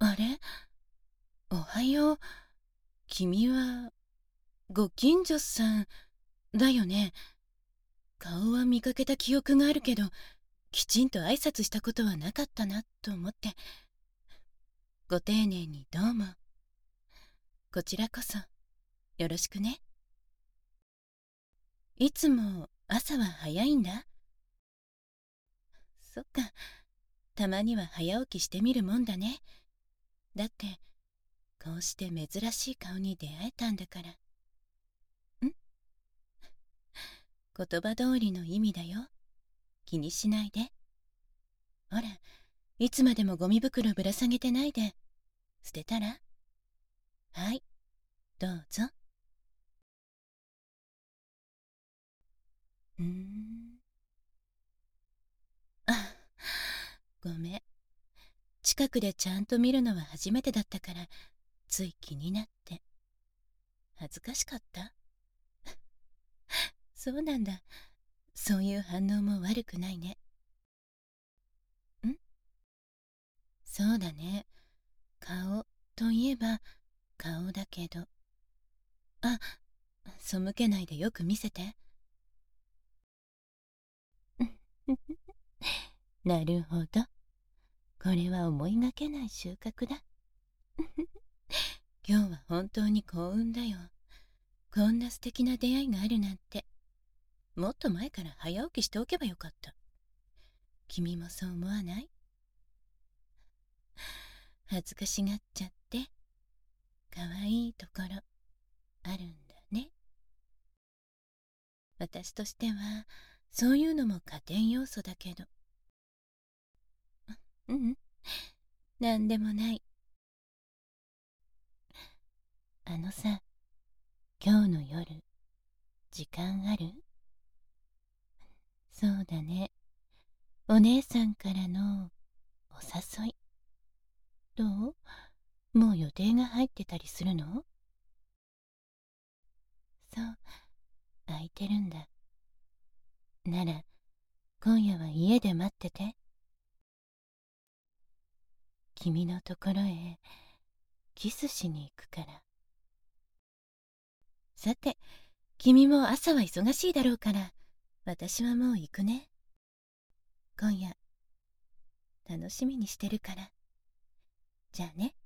あれ、おはよう。君は、ご近所さん、だよね。顔は見かけた記憶があるけど、きちんと挨拶したことはなかったなと思って。ご丁寧にどうも。こちらこそ、よろしくね。いつも朝は早いんだ。そっか、たまには早起きしてみるもんだね。だって、こうして珍しい顔に出会えたんだから。言葉通りの意味だよ。気にしないで。ほら、いつまでもゴミ袋ぶら下げてないで。捨てたら？はい、どうぞ。あ、ごめん。近くでちゃんと見るのは初めてだったから、つい気になって。恥ずかしかった？そうなんだ。そういう反応も悪くないね。そうだね。顔といえば顔だけど。あ、背けないでよく見せて。なるほど。これは思いがけない収穫だ。今日は本当に幸運だよ。こんな素敵な出会いがあるなんて。もっと前から早起きしておけばよかった。君もそう思わない？恥ずかしがっちゃって。かわいいところあるんだね。私としてはそういうのも加点要素だけど。なんでもない。あのさ、今日の夜時間ある？そうだね。お姉さんからのお誘い。どう？もう予定が入ってたりするの？そう、空いてるんだ。なら、今夜は家で待ってて。君のところへキスしに行くから。さて、君も朝は忙しいだろうから、私はもう行くね。今夜、楽しみにしてるから。じゃあね。